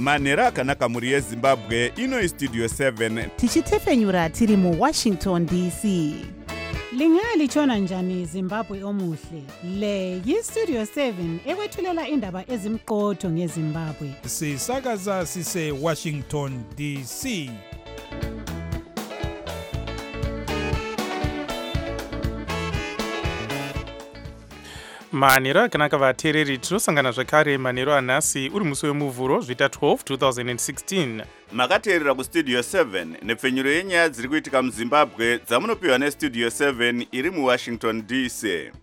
manhero akanaka mhuri yezimbabwe. Ino Studio 7 tichitefenyura tiri muWashington DC. Lingalitshona njani Zimbabwe omuhle? Le yiStudio 7 ekwethulela indaba ezimqotho ngeZimbabwe. Sisakaza sise Washington DC. Manhero akanaka vateereri, tinosangana zvakare manhero anhasi uri musi wemuvhuro zvita 12 2016. makateerera kuStudio 7 nepfenyuro yenyaya dziri kuitika muZimbabwe dzamunopiwa neStudio 7 iri muWashington DC.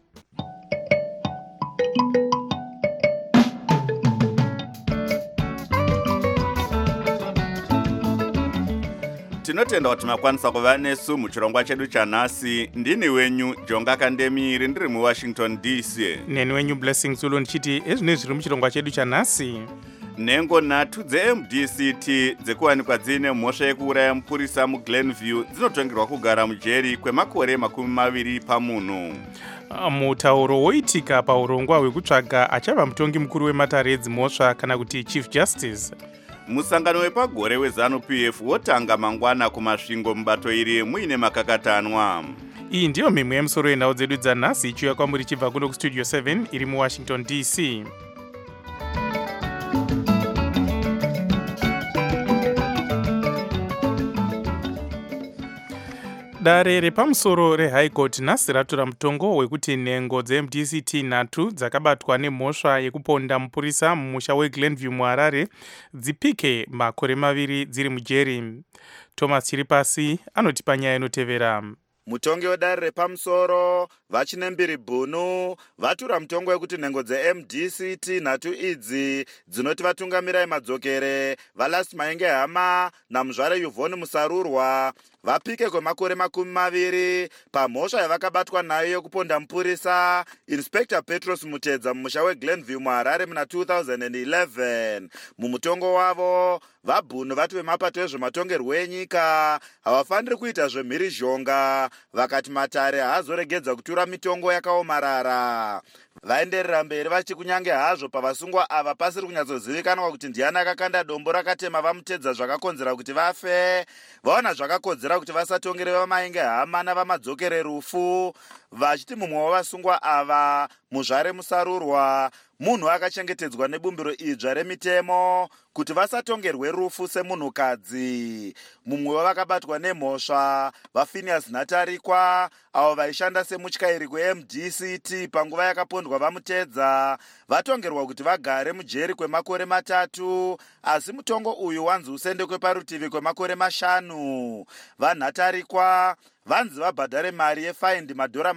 Tinotenda kuti makwanisa kuva nesu muchirongwa chedu chanhasi. Ndini wenyu Jonga Kandemiri ndiri muWashington DC. Neni wenyu Blessing Zulu ndichiti ezvine zviri muchirongwa chedu chanhasi. Nhengo nhatu dzeMDCT dzekuwanikwa dziine mhosva yekuuraya mupurisa muGlenview dzinotongerwa kugara mujeri kwemakore 20 pamunhu. Mutauro woitika paurongwa hwekutsvaga achava mutongi mukuru wematare edzimhosva kana kuti Chief Justice. Musangano wepagore weZANU-PF wotanga mangwana kumasvingo mubato iri muine makakatanwa. Iyi ndiyo mimwe yemusoro yenhau dzedu dzanhasi ichiuya kwamuri chibva kuno kuStudio 7 iri muWashington DC. Dare repamusoro reHigh Court nhasi ratora mutongo wekuti nhengo dzeMDCT nhatu dzakabatwa nemhosva yekuponda mupurisa mumusha weGlenview muHarare dzipike makore 2 dziri mujeri. Thomas Chiripasi anotipa nyaya inotevera. Mutongi wedare repamusoro Vachinembiri Bunu vatura mutongo wekuti nhengo dzeMDCT nhatu idzi dzinoti vatungamirai madzokere vaLast Maenge Hama naMuzvare Yvonne Musarurwa vapike kwemakore 20 pamhosva yavakabatwa nayo yokuponda mupurisa Inspector Petros Mutedza mumusha weGlenview muHarare muna 2011. Mumutongo wavo vaBhunu vati vemapato ezvematongerwo enyika havafaniri kuita zvemhirizhonga, vakati matare haazoregedza kutura mitongo yakaomarara. Vaenderera mberi vachiti kunyange hazvo pavasungwa ava pasiri kunyatsozivikanwa kuti ndiani akakanda dombo rakatema vamutedza zvakakonzera kuti vafe, vaona zvakakodzera kuti vasatongere vaMaenge Hama navamadzokere rufu, vachiti mumwe wavasungwa ava Muzvare Musarurwa munhu akachengetedzwa nebumbiro idzva remitemo kuti vasatongerwe rufu semunhukadzi. Mumwe wavakabatwa nemhosva vaPhineas Natarikwa avo vaishanda semutyairi kweMDCT panguva yakapondwa vamutedza vatongerwa kuti vagare mujeri kwemakore 3, asi mutongo uyu wanzi usendekwe parutivi kwemakore 5. vaNatarikwa vanzi vabhadhare mari yefaindi $500.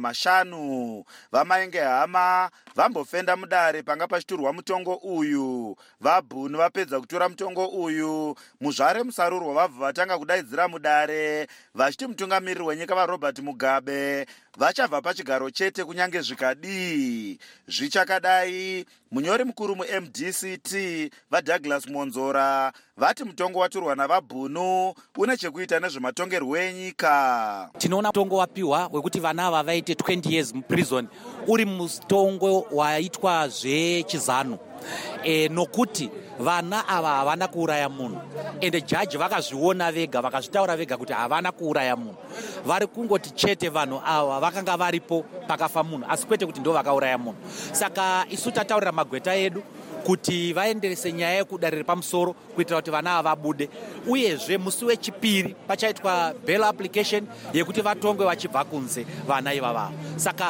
VaMaenge Hama vambofenda mudare panga pachiturwa mutongo uyu. VaBhunu vapedza kutora mutongo uyu. Muzvare Musarurwa vabva vatanga kudaidzira mudare vachiti mutungamiriri wenyika vaRobert Mugabe vachabva pachigaro chete kunyange zvikadii. Zvichakadai, munyori mukuru muMDCT vaDouglas Monzora vati mutongo waturwa navaBhunu une chekuita nezvematongerwo enyika. Tinoona mutongo wapiwa wekuti vana ava vaite 20 years muprison uri mutongo waitwa zvechizano. Nokuti vana ava havana kuuraya munhu ende jaji vakazviona vega vakazvitaura vega kuti havana kuuraya munhu. Vari kungoti chete vanhu ava vakanga varipo pakafa munhu asi kwete kuti ndo vakauraya munhu. Saka isu tataurira magweta edu kuti vaenderese nyaya yekudare repamusoro kuitira kuti vana ava vabude, uyezve musi wechipiri pachaitwa bail application yekuti vatongwe vachibva kunze vana ivava. Saka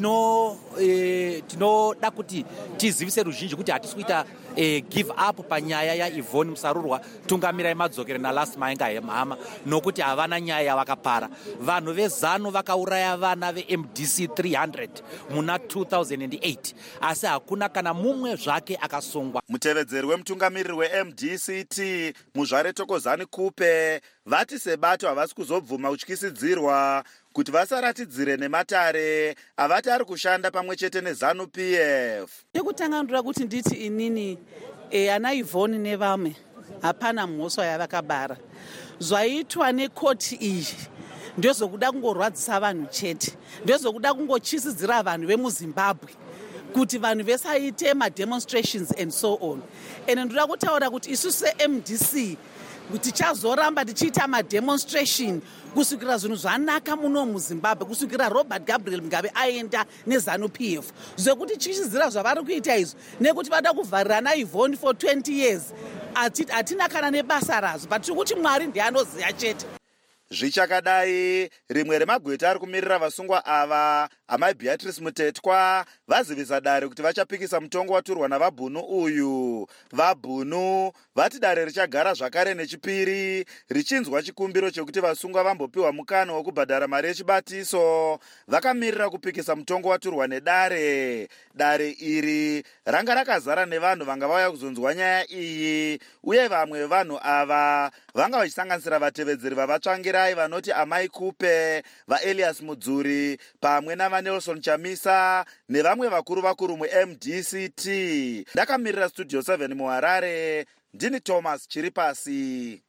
tinoda kuti tizivise ruzhinji kuti hatisi kuita give up panyaya yaYvonne Musarurwa tungamirai madzokere naLast Maenge Hama nokuti havana nyaya yavakapara. Vanhu vezano vakauraya vana veMDC 300 muna 2008 asi hakuna kana mumwe zvake akasungwa. Mutevedzeri wemutungamiriri weMDCT Muzvare Tokozani Kupe vati sebato havasi kuzobvuma kutyisidzirwa kuti vasaratidzire nematare avati ari kushanda pamwe chete neZANU-PF. Ndikutanga ndoda kuti nditi inini ana Yvonne nevamwe hapana mhosva yavakabara. Zvaitwa nekoti iyi ndozokuda kungorwadzisa vanhu chete, ndozokuda kungochisidzira vanhu vemuZimbabwe kuti vanhu vesaite mademonstrations and so on. And ndoda kutaura kuti isu seMDC tichazoramba tichiita mademonstration kusukira zvinhu zvanaka muno muZimbabwe, kusukira Robert Gabriel Mugabe aenda neZANU-PF. Zvekuti chichizira zvavari kuita izvo nekuti vada kuvharira naIvhoni for 20 years. Hatina kana nebasa razvo, but tiri kuti Mwari ndiye anoziya chete. Zvichakadai, rimwe remagweta ari kumirira vasungwa ava, amai Beatrice Mutetwa, vazivisa dare kuti vachapikisa mutongo waturwa navabhunu uyu. Vabhunu vati dare richagara zvakare nechipiri, richinzwa chikumbiro chekuti vasungwa vambopiwa mukana wokubhadhara mari yechibatiso. Vakamirira kupikisa mutongo waturwa nedare. Dare iri ranga rakazara nevanhu vanga vauya kuzonzwa nyaya iyi, uye vamwe vevanhu ava vanga vachisanganisira vatevedzeri vavatsvangirai vanoti Amai Kupe, vaElias Mudzuri pamwe navaNelson Chamisa nevamwe vakuru muMDCT. Ndakamirira Studio 7 muHarare, ndini Thomas Chiripasi.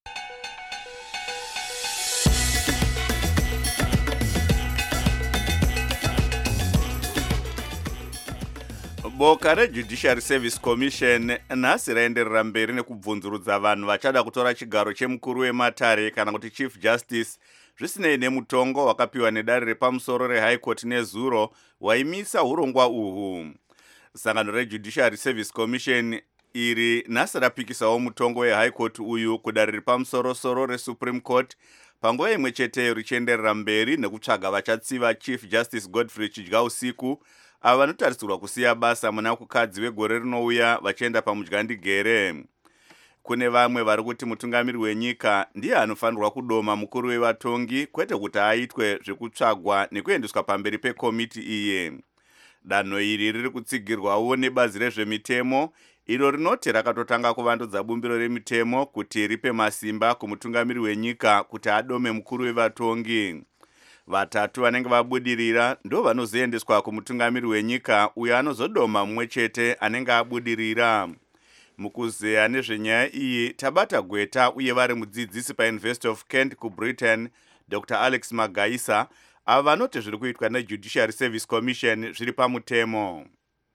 Boka reJudiciary Service Commission nhasi raenderera mberi nekubvunzurudza vanhu vachada kutora chigaro chemukuru wematare kana kuti Chief Justice zvisinei nemutongo wakapiwa nedare repamusoro reHigh Court nezuro waimisa urongwa uhu. Sangano reJudiciary Service Commission iri nhasi rapikisawo mutongo weHigh Court uyu kudare repamusoro-soro reSupreme Court panguva imwe cheteyo richienderera mberi nekutsvaga vachatsiva Chief Justice Godfrey Chidyausiku ava vanotarisirwa kusiya basa muna kukadzi wegore rinouya vachienda pamudyandingere. Kune vamwe vari kuti mutungamiri wenyika ndiye anofanirwa kudoma mukuru wevatongi kwete kuti aitwe zvekutsvagwa nekuendeswa pamberi pekomiti iye. Danho iri riri kutsigirwawo nebazi rezvemitemo iro rinoti rakatotanga kuvandudza bumbiro remitemo kuti ripe masimba kumutungamiri wenyika kuti adome mukuru wevatongi. Vatatu vanenge vabudirira ndo vanozoendeswa kumutungamiri wenyika uyo anozodoma mumwe chete anenge abudirira. Mukuzeya nezvenyaya iyi tabata gweta uye vari mudzidzisi paUniversity of Kent kuBritain Dr. Alex Magaisa ava vanoti zviri kuitwa neJudiciary Service Commission zviri pamutemo.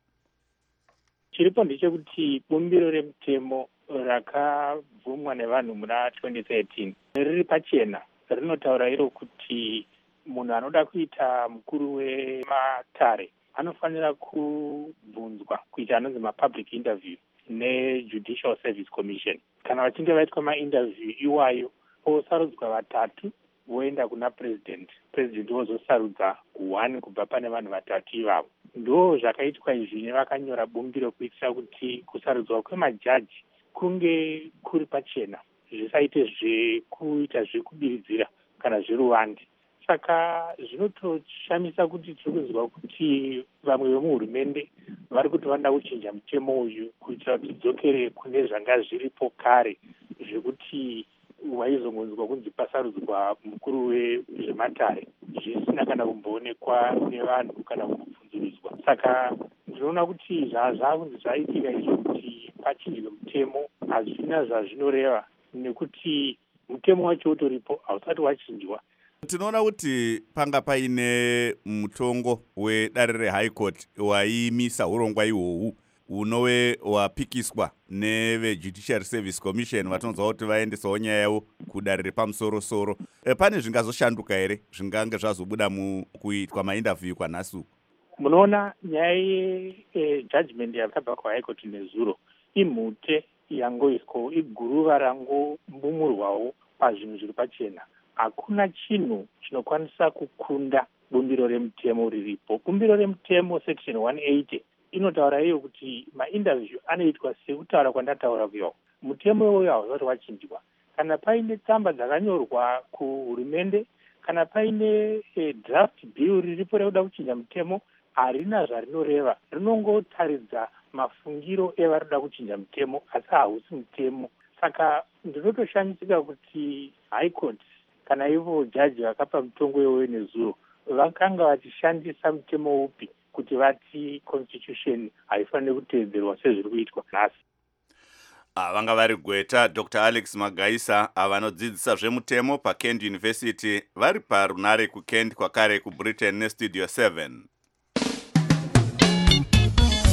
Chiripo ndechekuti bumbiro remutemo rakabvumwa nevanhu muna 2013 riri pachena, rinotaura iro kuti munhu anoda kuita mukuru wematare anofanira kubvunzwa kuita anonzi mapublic interview neJudicial Service Commission. Kana vachinge vaitwa mainterview iwayo osarudzwa vatatu voenda kuna president wozosarudza 1 kubva pane vanhu vatatu ivavo. Ndo zvakaitwa izvi nevakanyora bumbiro kuitira kuti kusarudzwa kwemajaji kunge kuri pachena, zvisaite zvekuita zvekubiridzira kana zveruvande. Saka zvinotoshamisa kuti tiri kuzwa kuti vamwe vemuhurumende vari kuti vanoda kuchinja mutemo uyu kuitira kuti dzokere kune zvanga zviripo kare zvekuti waizongonzwa kunzi pasarudzwa mukuru wezvematare zvisina kana kumboonekwa nevanhu kana kubvunzurudzwa. Saka ndinoona kuti zvaakunzi zvaitika izvo kuti pachinjwe mutemo hazvina zvazvinoreva nekuti mutemo wacho utoripo hausati wachinjwa. Tinoona kuti panga paine mutongo wedare reHigh Court waimisa urongwa ihwohwu unove wapikiswa neveJudiciary Service Commission vatonzwa kuti vaendesawo nyaya yavo kudare repamusoro-soro. Pane zvingazoshanduka here zvingange zvazobuda mukuitwa mainterview kwanhasi? Munoona nyaya yejudgment yakabva kuHigh Court nezuro imhute yangoiswawo, iguruva rangombumurwawo pazvinhu zviri pachena. Hakuna chinhu chinokwanisa kukunda bumbiro remutemo riripo. Bumbiro remutemo section 180 inotaura iyo kuti mainterview anoitwa sekutaura kwandataura kuyo. Mutemo uyo hausati wachinjwa. Kana paine tsamba dzakanyorwa kuhurumende, kana paine draft bill riripo rekuda kuchinja mutemo, harina zvarinoreva. Rinongotaridza mafungiro evari kuda kuchinja mutemo, asi hausi mutemo. Saka ndinotoshamisika kuti High Court kana ivo jaji vakapa mutongo iwoyo nezuro vakanga vachishandisa mutemo upi kuti vati constitution haifaniri kuteedzerwa sezviri kuitwa nhasi. Vanga vari gweta Dr. Alex Magaisa avanodzidzisa zvemutemo paKent University vari parunare kuKent kwakare kuBritain neStudio 7.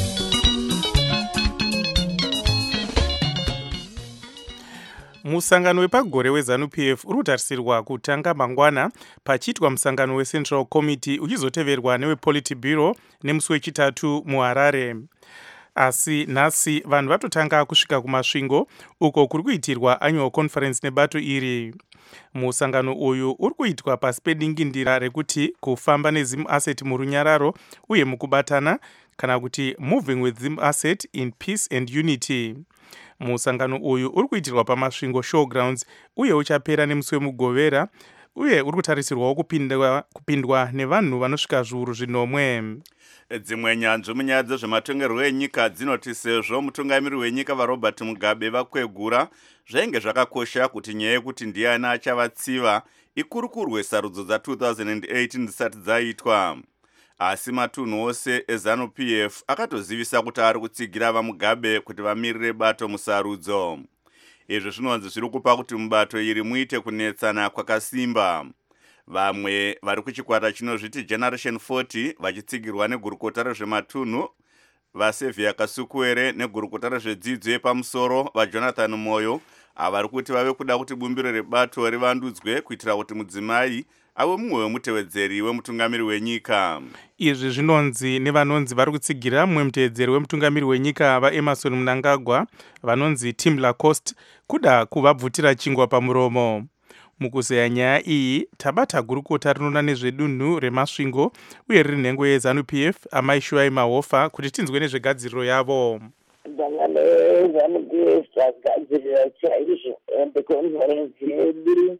Musangano wepagore weZANU-PF uri kutarisirwa kutanga mangwana pachiitwa musangano weCentral Committee uchizoteverwa newePolitburo nemusi wechitatu muHarare. Asi nhasi vanhu vatotanga kusvika kumasvingo uko kuri kuitirwa annual conference nebato iri. Musangano uyu uri kuitwa pasi pedingindira rekuti kufamba neZim Asset murunyararo uye mukubatana, kana kuti moving with Zim Asset in peace and unity. Musangano uyu uri kuitirwa pamasvingo showgrounds uye uchapera nemusi wemugovera, uye uri kutarisirwawo kupindwa nevanhu vanosvika zviuru zvinomwe. Dzimwe nyanzvi munyaya dzezvematongerwo enyika dzinoti sezvo mutungamiri wenyika vaRobert Mugabe vakwegura, zvainge zvakakosha kuti nyaya yekuti ndiani achavatsiva ikurukurwe sarudzo dza2018 dzisati dzaitwa. Asi matunhu ose eZANU-PF akatozivisa kuti ari kutsigira vaMugabe kuti vamirire bato musarudzo. Izvi zvinonzi zviri kupa kuti mubato iri muite kunetsana kwakasimba. Vamwe vari kuchikwata chinozviti Generation 40 vachitsigirwa negurukota rezvematunhu vaSevia Kasukuwere negurukota rezvedzidzo yepamusoro vaJonathan Moyo avari kuti vave kuda kuti bumbiro rebato rivandudzwe kuitira kuti mudzimai ave mumwe wemutevedzeri wemutungamiri wenyika. Izvi zvinonzi nevanonzi vari kutsigira mumwe mutevedzeri wemutungamiri wenyika vaEmerson Mnangagwa vanonzi Tim Lacoste kuda kuvabvutira chingwa pamuromo. Mukuzeya nyaya iyi tabata gurukota rinoona nezvedunhu remasvingo uye riri nhengo yeZANU-PF Amai Shuai Mahofa kuti tinzwe nezvegadziriro yavo. Sangano yeZANU-PF tagadzirira chaizvo ende konferensi yedu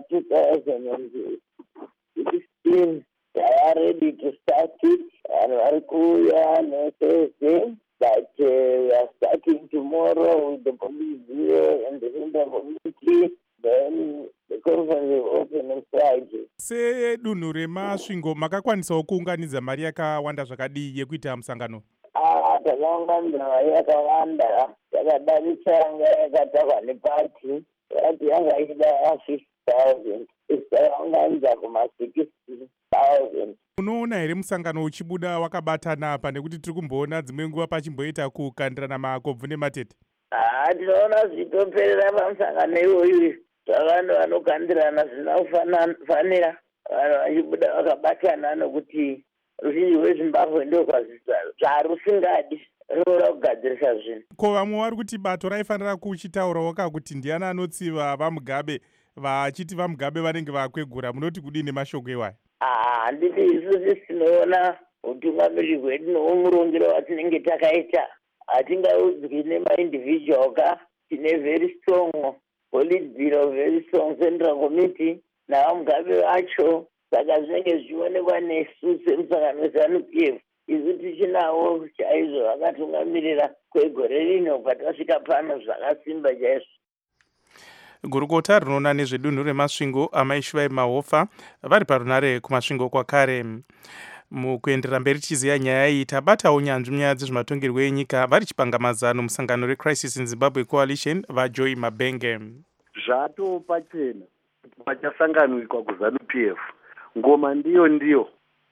ya2016 tava ready to start it. Vanhu vari kuuya neSthursday, but we are starting tomorrow with the Politburo and the Central Committee. Then the conference will open on Friday. Sedunhu remasvingo makakwanisawo kuunganidza mari yakawanda zvakadii yekuita musangano? Takaunganidza mari yakawanda, takadarisa yanga yakatakwa nepati yakati yanga ichida 50,000, takaunganidza kuma-60,000. Unoona here musangano uchibuda wakabatana apa, nekuti tiri kumboona dzimwe nguva pachimboita kukandirana makobvu nematete? Tinoona zvitoperera pamusangano iwoyu, vanhu vanokandirana zvisina kufanira, vanhu vachibuda vakabatana nokuti ruzhinji rweZimbabwe ndo zvarusingadi runoda kugadzirisa zvinhu. Ko vamwe vari kuti bato raifanira kuchitaurawo kuti ndiani anotsiva vaMugabe vachiti vaMugabe vanenge vakwegura, munoti kudii nemashoko iwaya? Handiti isusu tinoona utungamiri hwedu noumurongero watinenge takaita hatingaudzwi nemaindividual ka. Tine very strong Politburo, very strong Central Committee navaMugabe vacho, saka zvinenge zvichionekwa nesu semusangano weZANU-PF isu tichinawo chaizvo vakatungamirira kwegore rino patasvika pano zvakasimba chaizvo. Gurukota rinoona nezvedunhu remasvingo Amai Shuai Mahofa vari parunare kumasvingo kwakare. Mukuenderera mberi tichiziva nyaya iyi tabatawo nyanzvi munyaya dzezvematongerwo enyika vari chipanga mazano musangano reCrisis in Zimbabwe Coalition vaJoy Mabenge. Zvato pachena pachasanganwikwa kuZANU-PF ngoma ndiyo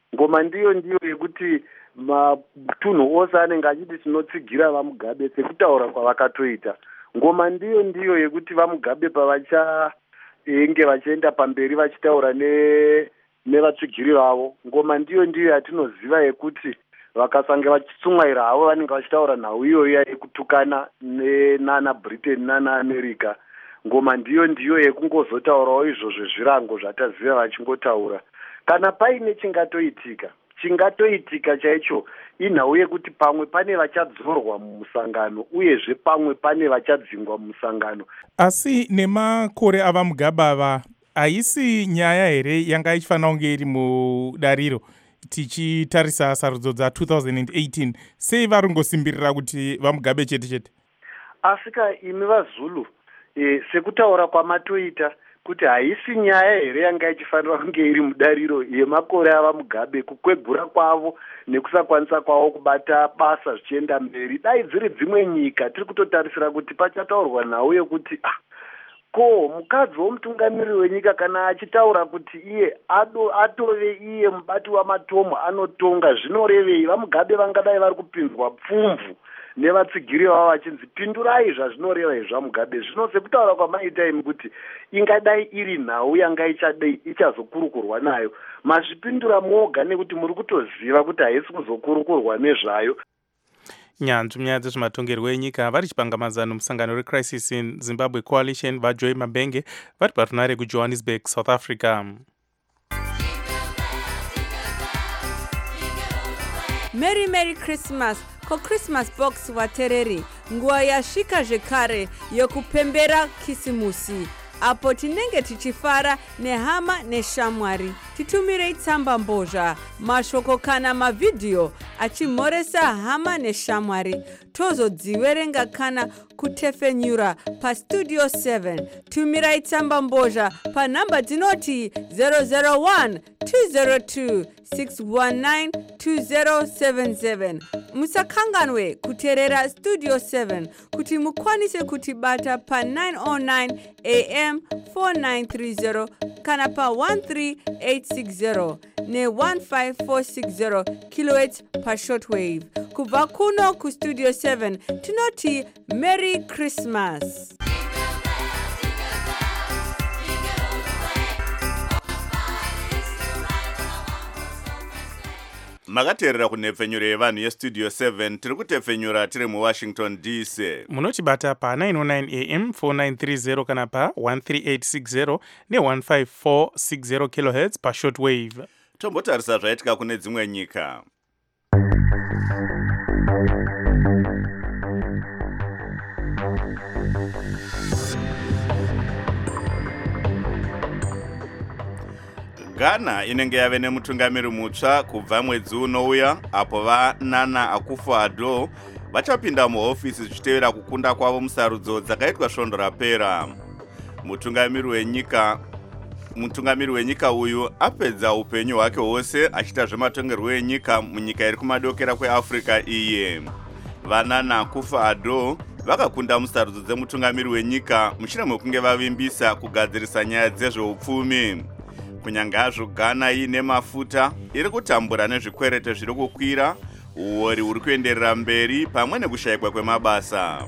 yekuti matunhu ose anenge achiti tinotsigira vaMugabe sekutaura kwavakatoita. Ngoma ndiyo yekuti vaMugabe pavachaenge vachienda pamberi vachitaura nevatsvigiri vavo. Ngoma ndiyo yatinoziva yekuti vakasange vachitsumwaira havo vanenge vachitaura nhau iyoyo yekutukana nana Britain nana America. Ngoma ndiyo yekungozotaurawo izvozvo zvirango zvataziva vachingotaura. Kana paine chingatoitika chaicho inhau yekuti pamwe pane vachadzorwa mumusangano uyezve pamwe pane vachadzingwa mumusangano. Asi nemakore avaMugabe ava haisi nyaya here yanga ichifanira kunge iri mudariro tichitarisa sarudzo dza2018? Sei vari kungosimbirira kuti vaMugabe chete? Asika imi vaZulu sekutaura kwamatoita kuti haisi nyaya here yanga ichifanira kunge iri mudariro yemakore avaMugabe, kukwegura kwavo nekusakwanisa kwavo kubata basa zvichienda mberi. Dai dziri dzimwe nyika tiri kutotarisira kuti pachataurwa nhau yekuti ko mukadzi womutungamiri wenyika kana achitaura kuti iye atove iye mubati wamatomo anotonga, zvinorevei? vaMugabe vangadai vari kupinzwa pfumvu nevatsigiri vavo vachinzi pindurai zvazvinoreva izvamugabe. Zvino sekutaura kwamaita imi kuti ingadai iri nhau yanga ichazokurukurwa nayo, mazvipindura moga nekuti muri kutoziva kuti haisi kuzokurukurwa nezvayo. Nyanzvi nyaya dzezvematongerwo enyika vari chipangamazano musangano reCrisis in Zimbabwe Coalition vaJoy Mabenge vari parunare kuJohannesburg, South Africa. Merry Christmas ko Christmas box watereri, nguva yasvika zvekare yekupembera kisimusi, apo tinenge tichifara nehama neshamwari. Titumirei tsamba mbozha, mashoko kana mavidhiyo achimhoresa hama neshamwari. Tozodziverenga kana kutefenyura pastudio 7. Tumirai tsamba mbozha panhamba dzinoti 001 202 619 2077. Musakanganwe kuteerera Studio 7 kuti mukwanise kutibata pa 909 AM 4930 kana pa 13860 ne 15460 kHz pa shortwave. Kubva kuno ku Studio 7 tinoti Merry Christmas. Makateerera kunhepfenyuro yevanhu yestudio 7 tiri kutepfenyura tiri muWashington DC. Munotibata pa 909 AM 4930 kana pa 13860 ne 15460 kHz pa shortwave. Tombotarisa zvaitika kune dzimwe nyika. Ghana inenge yave nemutungamiri mutsva kubva mwedzi unouya, apo vaNana Akufo-Addo vachapinda muhofisi zvichitevera kukunda kwavo musarudzo dzakaitwa svondo rapera. Mutungamiri wenyika uyu apedza upenyu hwake hwose achiita zvematongerwo enyika munyika iri kumadokera kweAfrica iye. VaNana Akufo-Addo vakakunda musarudzo dzemutungamiri wenyika mushure mekunge vavimbisa kugadzirisa nyaya dzezveupfumi. Kunyange hazvo Ghana ine mafuta iri kutambura nezvikwerete zviri kukwira, uori huri kuenderera mberi pamwe nekushayikwa kwemabasa.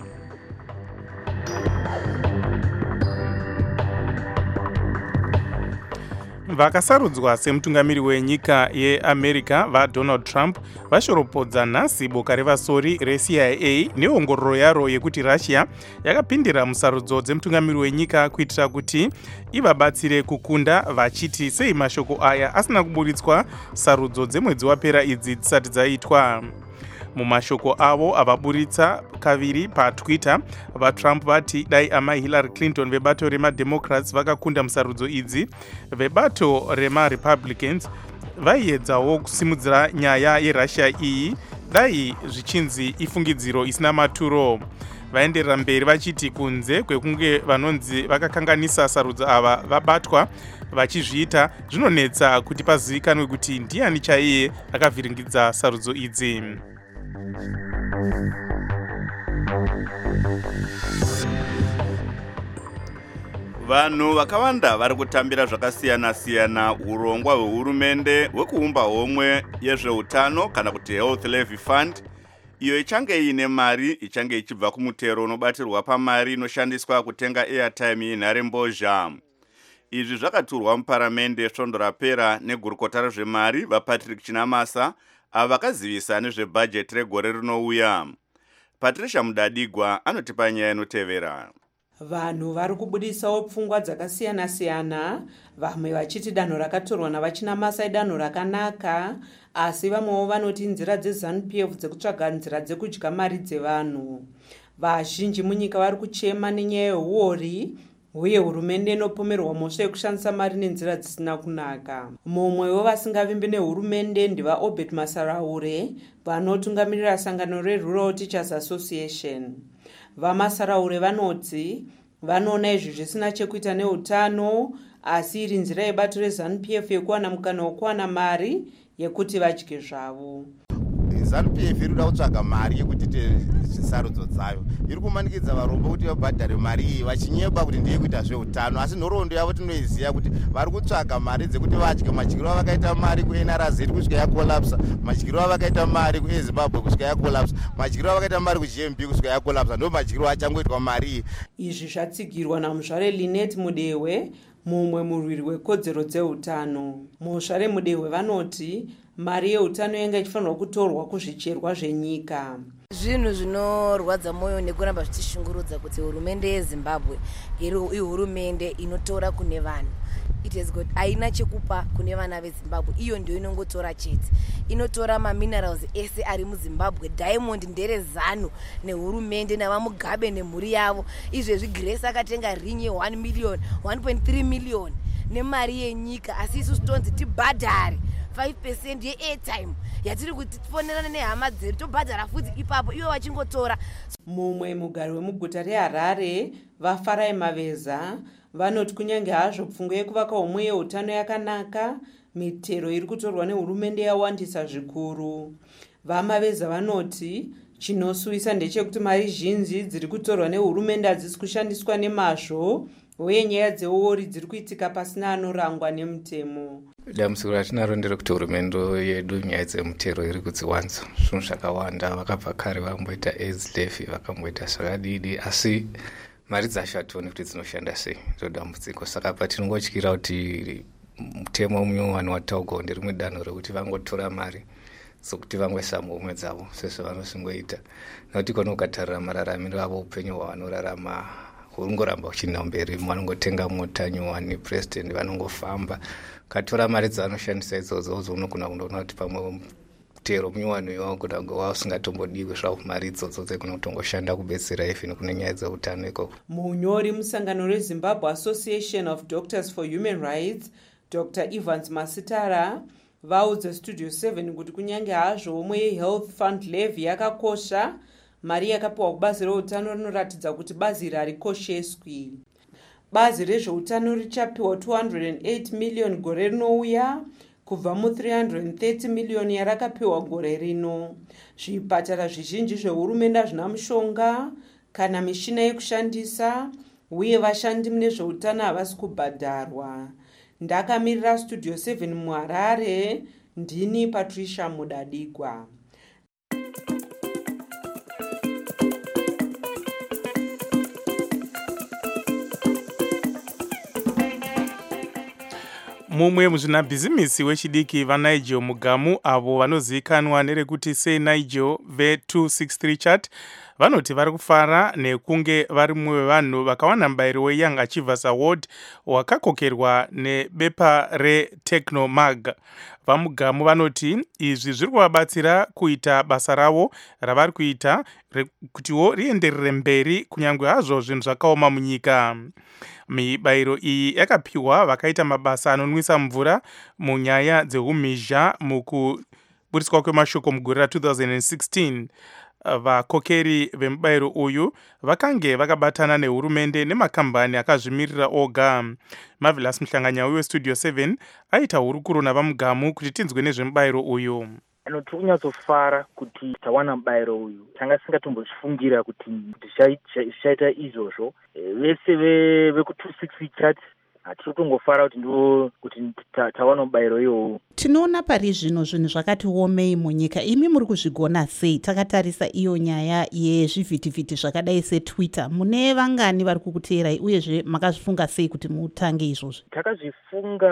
Vakasarudzwa semutungamiri wenyika yeAmerica vaDonald Trump vashoropodza nhasi boka revasori reCIA neongororo yaro yekuti Russia yakapindira musarudzo dzemutungamiri wenyika kuitira kuti ivabatsire kukunda, vachiti sei mashoko aya asina kuburitswa sarudzo dzemwedzi wapera idzi dzisati dzaitwa. Mumashoko avo avaburitsa kaviri paTwitter, vaTrump vati dai amai Hillary Clinton vebato remademocrats vakakunda musarudzo idzi, vebato remaRepublicans vaiedzawo kusimudzira nyaya yeRussia iyi dai zvichinzi ifungidziro isina maturo. Vaenderera mberi vachiti kunze kwekunge vanonzi vakakanganisa sarudzo ava vabatwa vachizviita, zvinonetsa kuti pazivikanwe kuti ndiani chaiye akavhiringidza sarudzo idzi. Vanhu vakawanda vari kutambira zvakasiyana-siyana urongwa hwehurumende hwekuumba homwe yezveutano kana kuti Health Levy Fund, iyo ichange ine mari ichange ichibva kumutero unobatirwa pamari inoshandiswa kutenga airtime yenharembozha. Izvi zvakaturwa muparamende svondo rapera negurukota rezvemari vaPatrick Chinamasa ava vakazivisa nezvebhajeti regore rinouya. Patricia Mudadigwa anotipa nyaya inotevera. Vanhu vari kubudisawo pfungwa dzakasiyana-siyana, vamwe vachiti danho rakatorwa navaChinamasa idanho rakanaka, asi vamwewo vanoti nzira dzeZANU-PF dzekutsvaga nzira dzekudya mari dzevanhu. Vazhinji munyika vari kuchema nenyaya yeuori uye hurumende inopomerwa mhosva yekushandisa mari nenzira dzisina kunaka. Mumwe wevasingavimbi nehurumende ndivaObert Masaraure vanotungamirira sangano reRural Teachers Association. VaMasaraure vanoti vanoona izvi zvisina chekuita neutano, asi iri nzira yebato reZANU-PF yekuwana mukana wekuwana mari yekuti vadye zvavo. ZANU-PF iri kuda kutsvaga mari yekuti sarudzo dzayo, iri kumanikidza varombo kuti vabhadhare mari iyi vachinyeba kuti ndeye kuita zveutano, asi nhoroondo yavo tinoiziva kuti vari kutsvaga mari dzekuti vadye madyiro avakaita mari kuNRZ kusvika yakolapsa, madyiro avakaita mari kuZimbabwe kusvika yakolapsa, madyiro avakaita mari kuGMB kusvika yakolapsa, ndo madyiro achangoitwa mari iyi. Izvi zvatsigirwa naMuzvare Linet Mudehwe, mumwe murwiri wekodzero dzeutano. Muzvare Mudehwe vanoti mari yeutano yanga ichifanirwa kutorwa kuzvicherwa zvenyika. Zvinhu zvinorwadza mwoyo nekuramba zvichishungurudza kuti hurumende yeZimbabwe ihurumende inotora kune vanhu. It has got aina chekupa kune vana veZimbabwe, iyo ndio inongotora chete. Inotora maminerals ese ari muZimbabwe, diamond ndere ZANU nehurumende navamugabe nemhuri yavo. Izvezvi Grace akatenga rinye 1 million, 1.3 million nemari yenyika, asi isu tonzi tibhadhare 5% ye-airtime yatiri kuti tifonerane nehama dzedu tobhadhara futi ipapo ivo vachingotora. Mumwe mugari wemuguta reHarare, Vafarai Maveza, vanoti kunyange hazvo pfungwa yekuvaka homwe yeutano yakanaka, mitero iri kutorwa nehurumende yawandisa zvikuru. VaMaveza vanoti chinosuwisa ndechekuti mari zhinji dziri kutorwa nehurumende hadzisi kushandiswa nemazvo, uye nyaya dzeori dziri kuitika pasina anorangwa nemutemo. Dambudziko ratinaro nderekuti hurumende yedu nyaya dzemutero iri kudziwanza zvinhu zvakawanda. Vakabva kare vakamboita AIDS levy, vakamboita zvakadidi, asi mari dzacho hationi kuti dzinoshanda sei. Ndodambudziko. Saka patinongotyira kuti mutemo munyowani wataugwa nderimwe danho rekuti vangotora mari sokuti vangoisa muhomwe dzavo sezvavanosingoita, nokuti kono ukatarira mararamiro avo upenyu hwavanorarama hurungoramba huchienda mberi. Vanongotenga mota nyowani, president vanongofamba, katora mari dzavanoshandisa idzodzo unogona kundoona kuti pamwe mutero munyowani wagona kunge wasingatombodiwi zvavo mari idzodzo dzegona kutongoshanda kubetsera even kune nyaya dzeutano ikoko. Munyori musangano reZimbabwe Association of Doctors for Human Rights, Dr. Evans Masitara, vaudza Studio 7 kuti kunyange hazvo homwe yeHealth Fund Levy yakakosha, mari yakapiwa kubazi reutano rinoratidza kuti bazi iri harikosheswi. Bazi rezveutano richapiwa 208 million gore rinouya kubva mu330 million yarakapiwa gore rino. Zvipatara zvizhinji zvehurumende hazvina mushonga kana mishina yekushandisa, uye vashandi munezveutano havasi kubhadharwa. Ndakamirira Studio 7 muHarare, ndini Patricia Mudadigwa. Mumwe muzvinabhizimisi wechidiki vaNigel Mugamu avo vanozivikanwa nerekuti seNigel ve263 chat vanoti vari kufara nekunge vari mumwe wevanhu vakawana mubairo weYoung Achievers Award wakakokerwa nebepa reTechnoMag. VaMugamu vanoti izvi zviri kuvabatsira kuita basa ravo ravari kuita kutiwo rienderere mberi kunyange hazvo zvinhu zvakaoma munyika. Mibairo iyi yakapiwa vakaita mabasa anonwisa mvura munyaya dzeumhizha mukuburiswa kwemashoko mugore ra2016. Vakokeri vemubairo uyu vakange vakabatana nehurumende nemakambani akazvimirira oga. Marvelous Muhlanganyauyi weStudio 7 aita hurukuro navaMugamu kuti tinzwe nezvemubairo uyu. Tiri kunyatsofara kuti tawana mubairo uyu. Tanga tisingatombofungira kuti zvichaita izvozvo. Vese veku263 chat hatitongofara kuti tawana mubairo iwowo. Tinoona pari zvino zvinhu zvakati omei munyika, imi muri kuzvigona sei? Takatarisa iyo nyaya yezvivhitivhiti zvakadai seTwitter, mune vangani vari kukuteerai uyezve makazvifunga sei kuti mutange izvozvo? Takazvifunga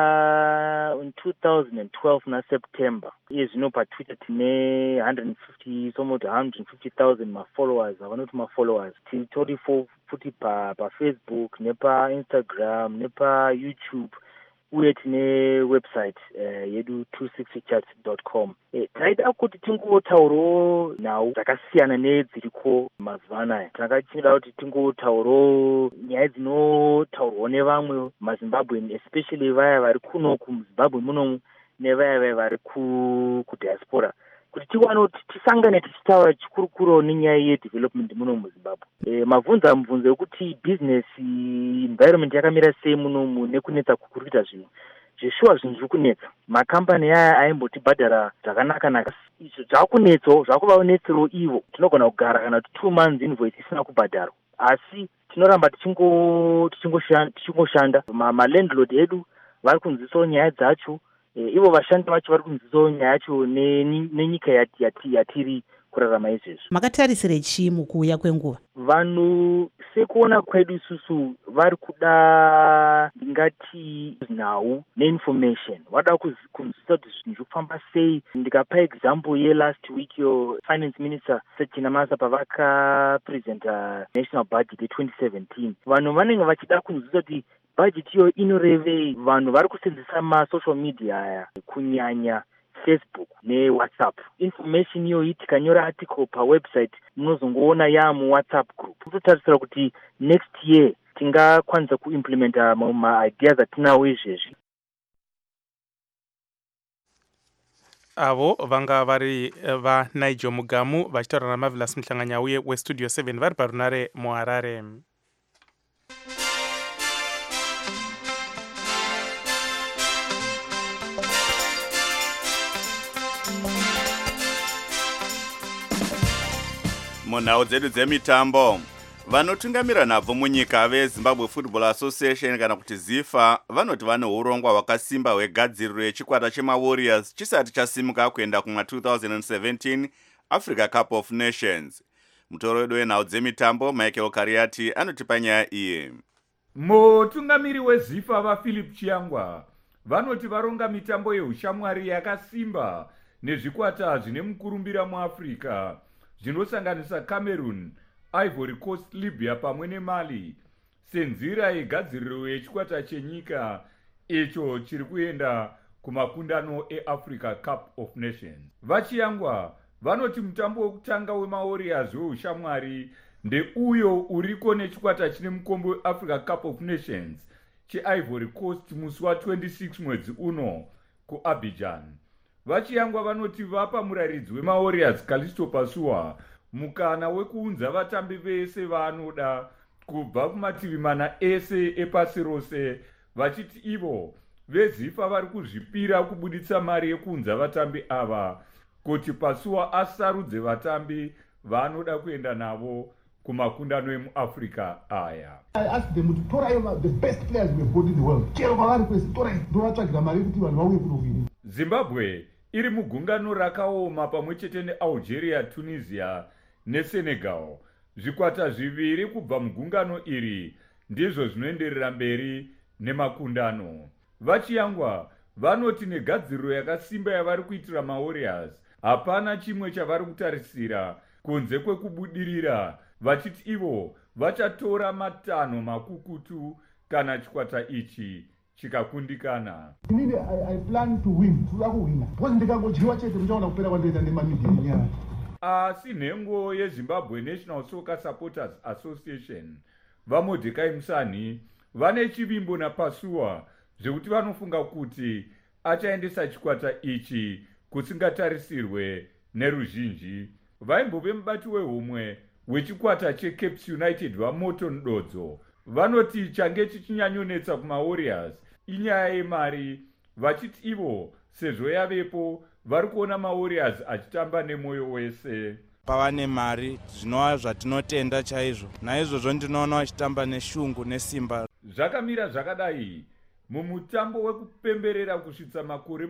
in 2012 naSeptember. Iye zvino paTwitter tine 150,000 mafollowers, avanoti mafollowers. Titori futi paFacebook nepaInstagram nepaYouTube, uye tine website yedu 260chat.com. Taida kuti tingotaurawo nhau dzakasiyana nedziriko mazuva anaya. Takachida kuti tingotaurawo nyaya dzinotaurwa nevamwe maZimbabwean, especially vaya vari kuno kuZimbabwe muno nevaya vari kudiaspora, kuti tiwane kuti tisangane tichitaura chikurukuru nenyaya yedevelopment muno muZimbabwe. Mabvunzo ekuti business environment yakamira sei munomu nekunetsa kukuruita zvinhu zveshuwa zvinhu zviri kunetsa. Makambani aya aimbotibhadhara zvakanaka-naka. Izvo zvaakunetsawo, zvakuvaonetsero ivo. Tinogona kugara kana 2 months invoice isina kubhadharwa. Asi tinoramba tichingoshanda. Malandlord edu vari kunzisawo nyaya dzacho. Ivo vashandi vacho vari kunzisawo nyaya yacho nenyika yatiri kurarama izvezvo. Makatarisire chii mukuuya kwenguva? Vanhu sekuona kwedu isusu vari kuda ndingati nhau neinformation. Vada kunzwisisa kuti zvinhu zviri kufamba sei. Ndikapa example ye-last week yo finance minister Sechinamasa pavakapresenta national budget ye-2017. Vanhu vanenge vachida kunzwisisa kuti budget iyo inorevei. Vanhu vari kusenzesa ma-social media aya kunyanya Facebook neWhatsApp. Information iyo tikanyora article pawebsite munozongoona yamuWhatsApp group. Totarisira kuti next year tingakwanisa kuimplementa ma-ideas atinawo izvezvi. avo vanga vari vaNigel Mugamu vachitaura naMarvelous Mhlanganyauye weStudio 7 vari parunare muHarare. munhau dzedu dzemitambo, vanotungamira nhabvu munyika veZimbabwe Football Association kana kuti ZIFA vanoti vane urongwa hwakasimba hwegadziriro yechikwata chemaWarriors chisati chasimuka kuenda kuma2017 Africa Cup of Nations. Mutoro wedu wenhau dzemitambo Michael Kariati anotipa nyaya iyi. Mutungamiri weZIFA vaPhilip Chiangwa vanoti varonga mitambo yeushamwari yakasimba nezvikwata zvine mukurumbira muAfrica zvinosanganisa Cameroon, Ivory Coast, Libya pamwe neMali senzira yegadziriro yechikwata chenyika icho chiri kuenda kumakundano eAfrica Cup of Nations. Vachiangwa vanoti mutambo wekutanga wemaWarriors weushamwari ndeuyo uriko nechikwata chine mukombe weAfrica Cup of Nations cheIvory Coast musi wa26 mwedzi uno kuAbidjan. Vachiangwa vanoti vapa muraridzi wemaWarriors Callisto Pasua mukana wekuunza vatambi vese vaanoda kubva kumativi mana ese epasi rose, vachiti ivo veZIFA vari kuzvipira kubuditsa mari yekuunza vatambi ava kuti Pasua asarudze vatambi vaanoda kuenda navo kumakundano emuAfrica aya. I asked them to tora the best players we have got in the world. Chero kwavari kwese tora ndovatsvagira mari yekuti vanhu vauye kunovini. Zimbabwe iri mugungano rakaoma pamwe chete neAlgeria, Tunisia neSenegal. Zvikwata zviviri kubva mugungano iri ndizvo zvinoenderera mberi nemakundano. Vachiangwa vanoti negadziriro yakasimba yavari kuitira maWarriors hapana chimwe chavari kutarisira kunze kwekubudirira, vachiti ivo vachatora matanho makukutu kana chikwata ichi chikakundikana. Inini I plan to win, toda kuwina. Because ndikangochiwa chete muchaona kupera kwandoita nemamedia nyaya. Asi nhengo yeZimbabwe National Soccer Supporters Association vaMordecai Musani vane chivimbo naPasua zvekuti vanofunga kuti achaendesa chikwata ichi kusingatarisirwe neruzhinji. Vaimbove mubati wehomwe wechikwata cheCapes United vaMorton Dodzo vanoti change chichinyanyonetsa kumaWarriors inyaya yemari, vachiti ivo sezvo yavepo vari kuona maWarriors achitamba nemwoyo wese. Pava nemari zvinova zvatinotenda chaizvo, naizvozvo ndinoona vachitamba neshungu nesimba. Zvakamira zvakadai mumutambo wekupemberera kusvitsa makore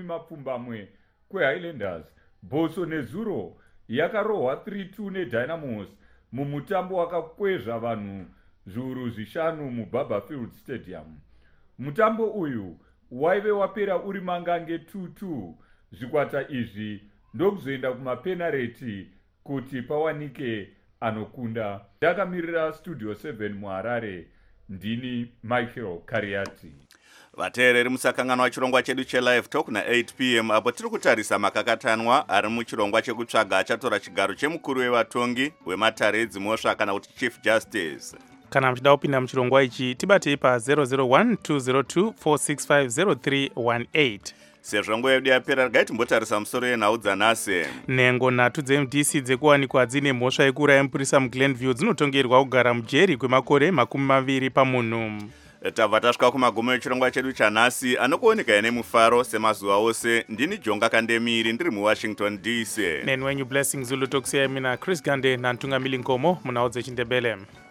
10 kweHighlanders. Boso nezuro yakarohwa 3-2 neDynamos mumutambo wakakwezva vanhu zviuru 5 muBarberfield Stadium. Mutambo uyu waive wapera uri mangange 2-2. Zvikwata izvi ndokuzoenda kumapenareti kuti pawanike anokunda. Ndakamirira Studio 7 muHarare, ndini Michael Kariati. Vateereri musakanganwa chirongwa chedu chelive talk na8 p.m. apo tiri kutarisa makakatanwa ari muchirongwa chekutsvaga achatora chigaro chemukuru wevatongi wematare edzimhosva kana kuti Chief Justice. Kana muchida kupinda muchirongwa ichi tibatei pa001-202-465-0318. Sezvo nguva yedu yapera, regai timbotarisa musoro yenhau dzanhasi. Nhengo 3 dzeMDC dzekuwanikwa dzine mhosva yekuuraya mupurisa muGlenview dzinotongerwa kugara mujeri kwemakore 20 pamunhu. tabva tasvika kumagumo echirongwa chedu chanhasi anokuoneka nemufaro semazuva ose. Ndini Jonga Kandemiri ndiri muWashington DC. Nenwenyu Blessing Zulu tokusiyai mina Chris Gande nantungamili Nkomo munhau dzechindebele.